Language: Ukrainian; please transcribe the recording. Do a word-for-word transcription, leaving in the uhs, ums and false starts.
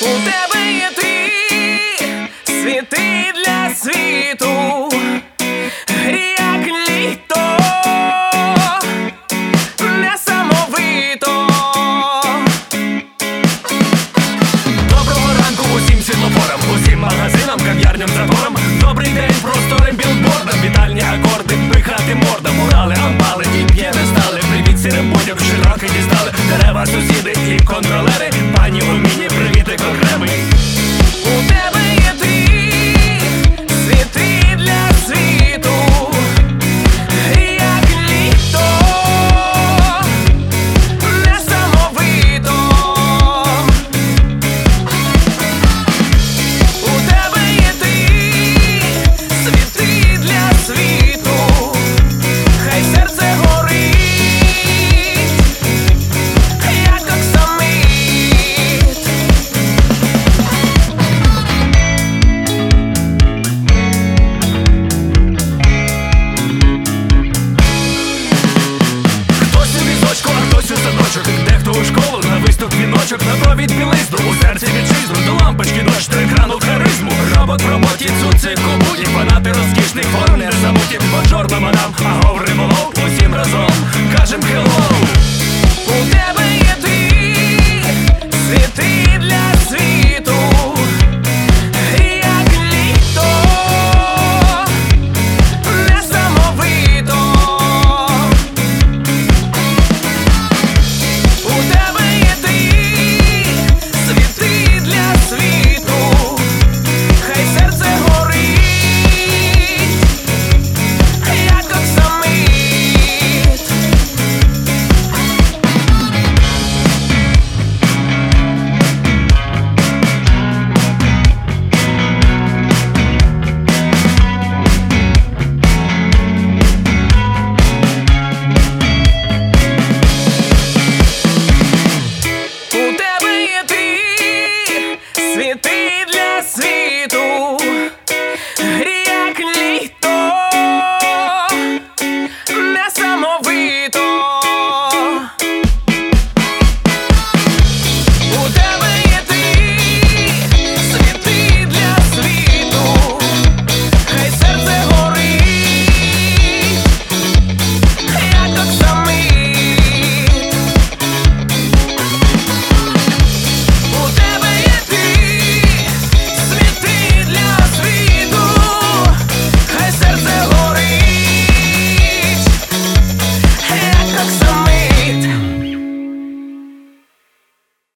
У тебе є ти, світи для світу, як літо, несамовито. Доброго ранку усім світлофорам, усім магазинам, кав'ярням, заторам. Добрий день просторим білбордам, вітальні акорди, пихати мордам, мурали, амбали і п'єдестали. Привіт сірим будям, широки дістали. Дерева, сусіди і контролери. Пані у міні, привітик окремий. У тебе є ти, світи для світу, як літо, несамовито. У тебе є ти, світи для світу, хай серце горить, як оксамит. Хтось у візочку, а хтось у садочок. Дехто у школу, на виступ віночок. На провід білизну, у серці вітчизну. До лампочки дощ, до екрану харизму. Робот в роботі, цуцик у буті. Фанати розкішних форм не забуті. Бонжорно, мадам, а